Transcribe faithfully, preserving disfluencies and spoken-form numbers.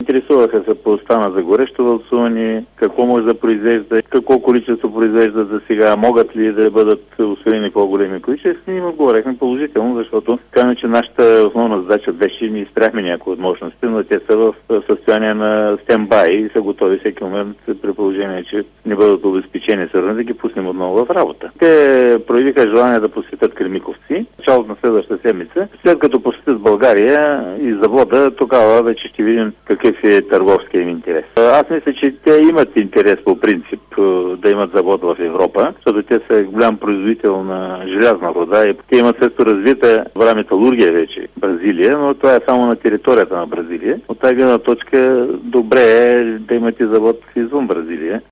Интересуваха се по стана за горещо вълсуване, какво може да произвежда, какво количество произвежда за сега, могат ли да бъдат усвоени по-големи количества. И им отговорихме положително, защото казваме, че нашата основна задача беше, ние изпряхме някои от мощности, но те са в състояние на стендбай и са готови всеки момент, при положение, че не бъдат обезпечени сърни, да ги пуснем отново в работа. Те проявиха желание да посетят Кремиковци началото на следващата седмица. След като посетят България и завода, тогава вече ще видим какъв е търговския им интерес. Аз мисля, че те имат интерес по принцип да имат завод в Европа, защото те са голям производител на желязна руда и те имат също развита добра металургия вече Бразилия, но това е само на територията на Бразилия. От тази гледна точка добре е да имате завод извън Бразилия.